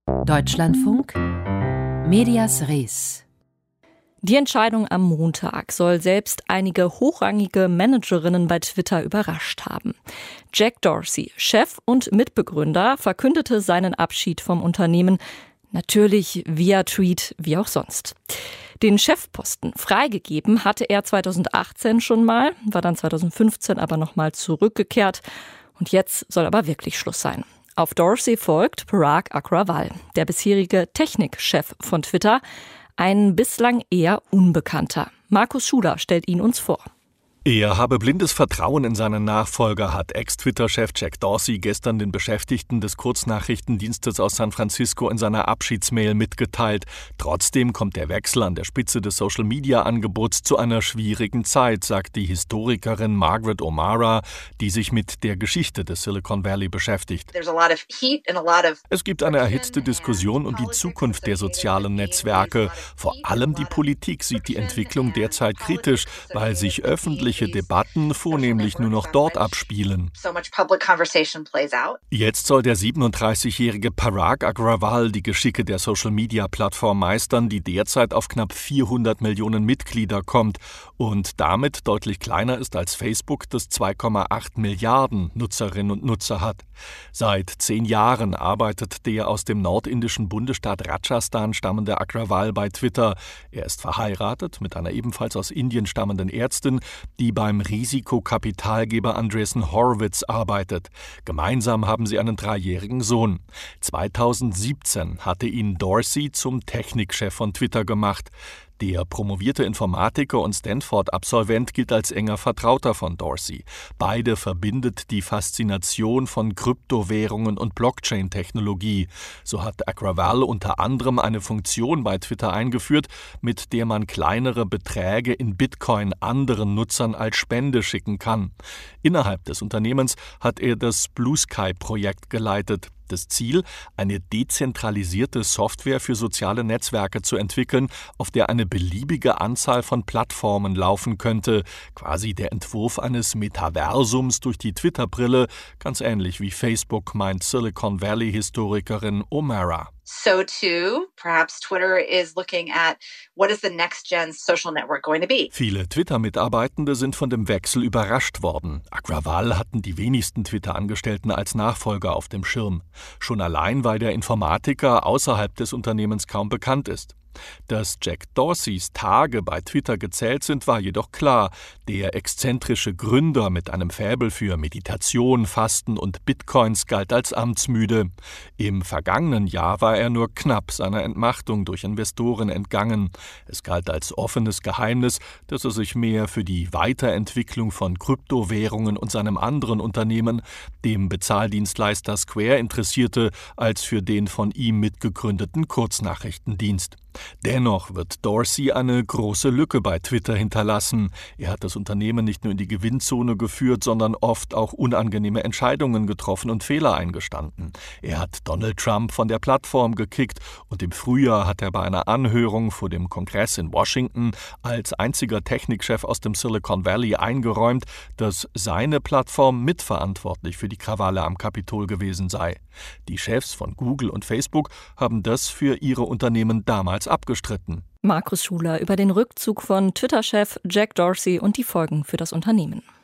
Deutschlandfunk Medias Res. Die Entscheidung am Montag soll selbst einige hochrangige Managerinnen bei Twitter überrascht haben. Jack Dorsey, Chef und Mitbegründer, verkündete seinen Abschied vom Unternehmen, natürlich via Tweet, wie auch sonst. Den Chefposten freigegeben hatte er 2018 schon mal, war dann 2015 aber nochmal zurückgekehrt. Und jetzt soll aber wirklich Schluss sein. Auf Dorsey folgt Parag Agrawal, der bisherige Technikchef von Twitter, ein bislang eher Unbekannter. Markus Schuler stellt ihn uns vor. Er habe blindes Vertrauen in seinen Nachfolger, hat Ex-Twitter-Chef Jack Dorsey gestern den Beschäftigten des Kurznachrichtendienstes aus San Francisco in seiner Abschiedsmail mitgeteilt. Trotzdem kommt der Wechsel an der Spitze des Social-Media-Angebots zu einer schwierigen Zeit, sagt die Historikerin Margaret O'Mara, die sich mit der Geschichte des Silicon Valley beschäftigt. Es gibt eine erhitzte Diskussion um die Zukunft der sozialen Netzwerke. Vor allem die Politik sieht die Entwicklung derzeit kritisch, weil sich öffentliche Debatten vornehmlich nur noch dort abspielen. Jetzt soll der 37-jährige Parag Agrawal die Geschicke der Social-Media-Plattform meistern, die derzeit auf knapp 400 Millionen Mitglieder kommt und damit deutlich kleiner ist als Facebook, das 2,8 Milliarden Nutzerinnen und Nutzer hat. Seit 10 Jahren arbeitet der aus dem nordindischen Bundesstaat Rajasthan stammende Agrawal bei Twitter. Er ist verheiratet mit einer ebenfalls aus Indien stammenden Ärztin, die beim Risikokapitalgeber Andreessen Horowitz arbeitet. Gemeinsam haben sie einen 3-jährigen Sohn. 2017 hatte ihn Dorsey zum Technikchef von Twitter gemacht. Der promovierte Informatiker und Stanford-Absolvent gilt als enger Vertrauter von Dorsey. Beide verbindet die Faszination von Kryptowährungen und Blockchain-Technologie. So hat Agrawal unter anderem eine Funktion bei Twitter eingeführt, mit der man kleinere Beträge in Bitcoin anderen Nutzern als Spende schicken kann. Innerhalb des Unternehmens hat er das Blue Sky-Projekt geleitet. Das Ziel, eine dezentralisierte Software für soziale Netzwerke zu entwickeln, auf der eine beliebige Anzahl von Plattformen laufen könnte. Quasi der Entwurf eines Metaversums durch die Twitter-Brille, ganz ähnlich wie Facebook, meint Silicon Valley-Historikerin O'Mara. So too, perhaps Twitter is looking at what is the next gen social network going to be. Viele Twitter-Mitarbeitende sind von dem Wechsel überrascht worden. Agrawal hatten die wenigsten Twitter-Angestellten als Nachfolger auf dem Schirm. Schon allein, weil der Informatiker außerhalb des Unternehmens kaum bekannt ist. Dass Jack Dorseys Tage bei Twitter gezählt sind, war jedoch klar. Der exzentrische Gründer mit einem Faible für Meditation, Fasten und Bitcoins galt als amtsmüde. Im vergangenen Jahr war er nur knapp seiner Entmachtung durch Investoren entgangen. Es galt als offenes Geheimnis, dass er sich mehr für die Weiterentwicklung von Kryptowährungen und seinem anderen Unternehmen, dem Bezahldienstleister Square, interessierte, als für den von ihm mitgegründeten Kurznachrichtendienst. Dennoch wird Dorsey eine große Lücke bei Twitter hinterlassen. Er hat das Unternehmen nicht nur in die Gewinnzone geführt, sondern oft auch unangenehme Entscheidungen getroffen und Fehler eingestanden. Er hat Donald Trump von der Plattform gekickt und im Frühjahr hat er bei einer Anhörung vor dem Kongress in Washington als einziger Technikchef aus dem Silicon Valley eingeräumt, dass seine Plattform mitverantwortlich für die Krawalle am Kapitol gewesen sei. Die Chefs von Google und Facebook haben das für ihre Unternehmen damals abgestritten. Markus Schuler über den Rückzug von Twitter-Chef Jack Dorsey und die Folgen für das Unternehmen.